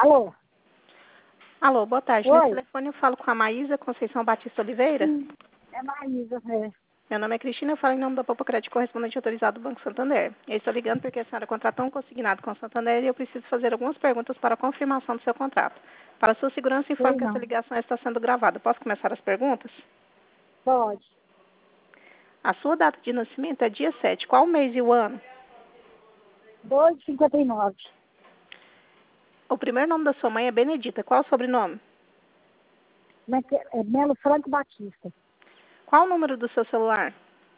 Alô? Alô, boa tarde. Nesse Oi? telefone eu falo com a Maísa Conceição Batista Oliveira. Sim, é Maísa, é. Meu nome é Cristina, eu falo em nome da Popo Crédito correspondente autorizado do Banco Santander. Eu estou ligando porque a senhora contratou um consignado com o Santander e eu preciso fazer algumas perguntas para a confirmação do seu contrato. Para sua segurança, informo Sei que essa não. ligação está sendo gravada. Posso começar as perguntas? Pode. A sua data de nascimento é dia 7. Qual o mês e o ano? 2,59. O primeiro nome da sua mãe é Benedita. Qual o sobrenome? Como é que é? É Melo Franco Batista. Qual o número do seu celular?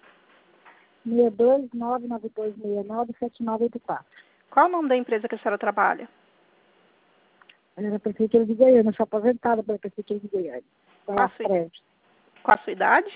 62992697984. Qual o nome da empresa que a senhora trabalha? Era Prefeitura de Goiânia, eu sou aposentada pela Prefeitura de Goiânia. Qual Pela a sua, FRED, qual a sua idade?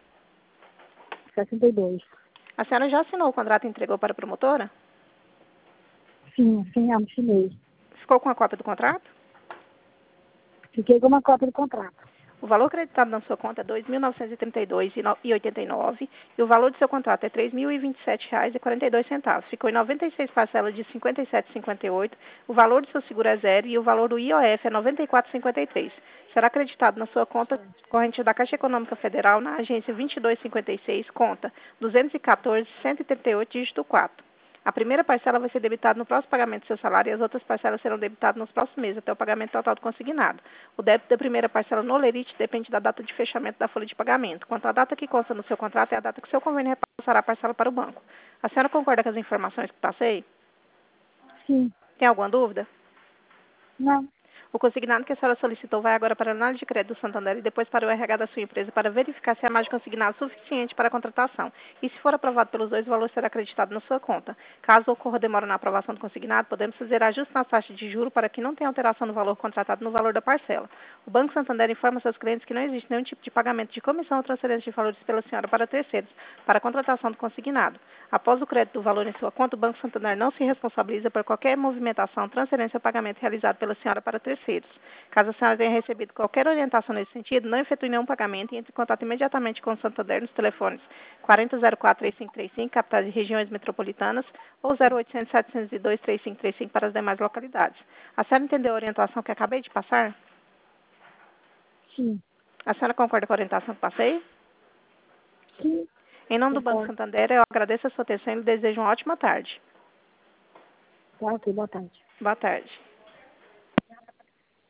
62. A senhora já assinou o contrato e entregou para a promotora? Sim, assinei. Ficou com a cópia do contrato? Fiquei com uma cópia do contrato. O valor acreditado na sua conta é R$ 2.932,89 e o valor do seu contrato é R$ 3.027,42. Ficou em 96 parcelas de R$ 57,58. O valor do seu seguro é zero e o valor do IOF é R$ 94,53. Será acreditado na sua conta corrente da Caixa Econômica Federal na agência 2256, conta 214-138, dígito 4. A primeira parcela vai ser debitada no próximo pagamento do seu salário e as outras parcelas serão debitadas nos próximos meses, até o pagamento total do consignado. O débito da primeira parcela no lerite depende da data de fechamento da folha de pagamento. Quanto à data que consta no seu contrato, é a data que o seu convênio repassará a parcela para o banco. A senhora concorda com as informações que passei? Sim. Tem alguma dúvida? Não. O consignado que a senhora solicitou vai agora para a análise de crédito do Santander e depois para o RH da sua empresa para verificar se há mais de consignado suficiente para a contratação. E se for aprovado pelos dois, o valor será acreditado na sua conta. Caso ocorra demora na aprovação do consignado, podemos fazer ajuste na taxa de juros para que não tenha alteração no valor contratado no valor da parcela. O Banco Santander informa seus clientes que não existe nenhum tipo de pagamento de comissão ou transferência de valores pela senhora para terceiros, para a contratação do consignado. Após o crédito do valor em sua conta, o Banco Santander não se responsabiliza por qualquer movimentação, transferência ou pagamento realizado pela senhora para terceiros. Caso a senhora tenha recebido qualquer orientação nesse sentido, não efetue nenhum pagamento e entre em contato imediatamente com o Santander nos telefones 4004-3535, capitais e regiões metropolitanas, ou 0800-702-3535 para as demais localidades. A senhora entendeu a orientação que acabei de passar? Sim. A senhora concorda com a orientação que passei? Sim. Em nome do Banco Concordo. Santander, eu agradeço a sua atenção e lhe desejo uma ótima tarde. Tá, ok, boa tarde. Boa tarde.